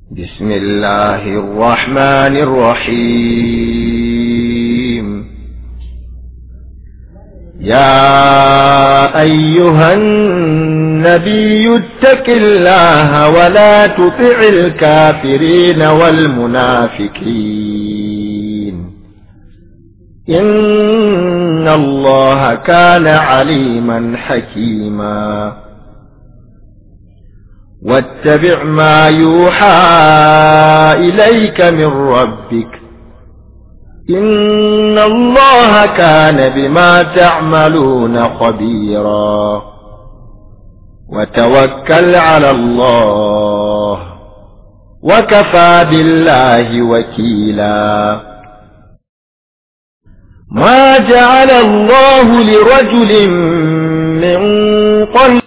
بسم الله الرحمن الرحيم. يا أيها النبي اتق الله ولا تطع الكافرين والمنافقين إن الله كان عليما حكيما. واتبع ما يوحى إليك من ربك إن الله كان بما تعملون خبيرا. وتوكل على الله وكفى بالله وكيلا. ما جعل الله لرجل من قلب